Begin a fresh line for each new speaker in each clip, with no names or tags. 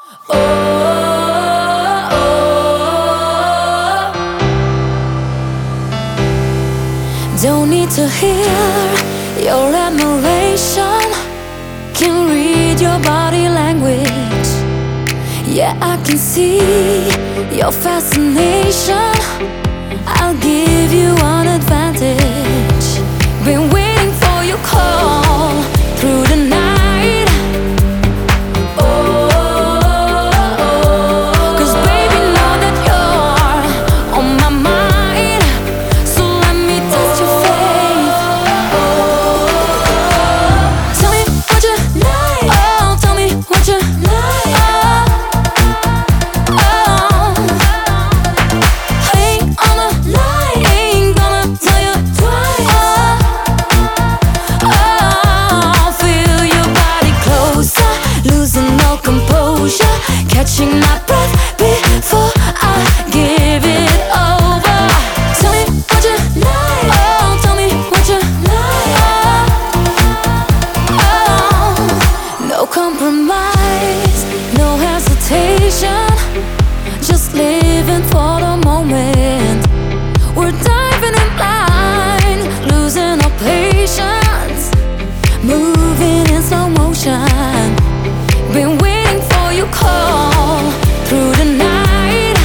Oh, oh, don't need to hear your admiration. Can read your body language. Yeah, I can see your fascination. I'll give you an advantage. Been waiting for your call through the night. Catching my breath before I give it over. Tell me what you like. Oh, tell me what you like. Oh, no compromise, no hesitation. Just living for the moment. We're diving in blind, losing our patience, moving in slow motion. Been waiting for your call through the night.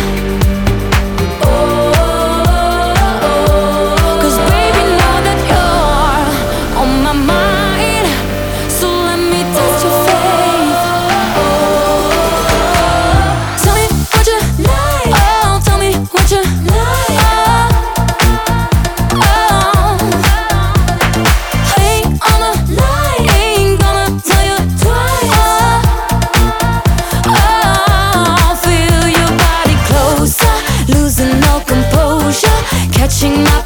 Cause baby, know that you're on my mind. So let me test your faith. Tell me what you like. Oh, tell me what you like. Oh, ain't on the line, ain't gonna tell you twice. Losing all composure, catching my